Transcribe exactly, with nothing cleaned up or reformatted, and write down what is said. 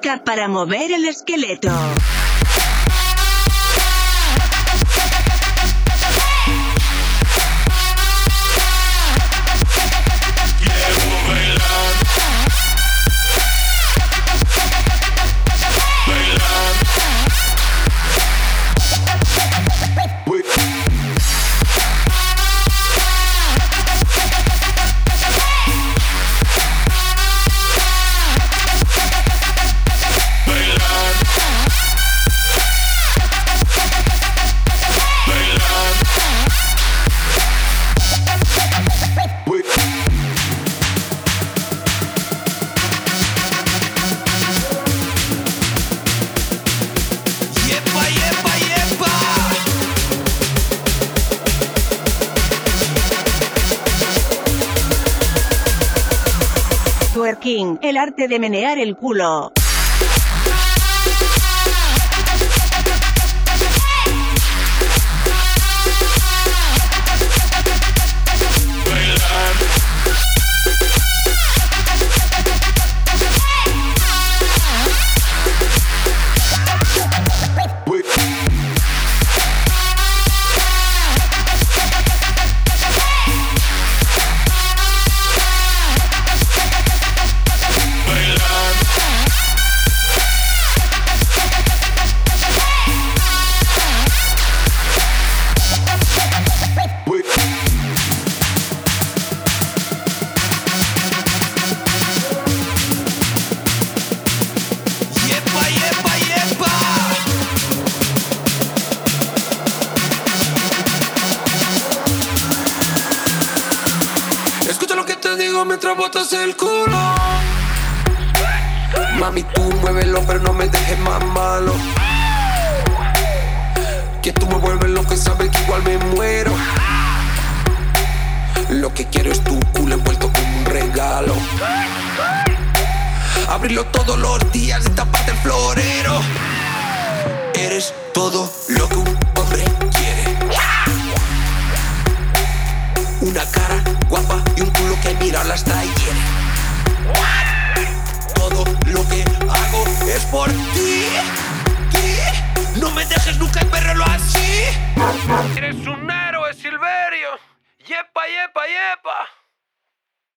música para mover el esqueleto. Twerking, el arte de menear el culo. Mientras botas el culo, mami, tú muévelo, pero no me dejes más malo. Que tú me vuelves lo que sabes que igual me muero. Lo que quiero es tu culo envuelto como un regalo. Abrirlo todos los días y taparte el florero. Eres todo lo que un hombre quiere. Una cara guapa y un culo que mirarla hasta hiere. Todo lo que hago es por ti. No me dejes nunca perderlo así. Eres un héroe, Silverio. Yepa, yepa, yepa.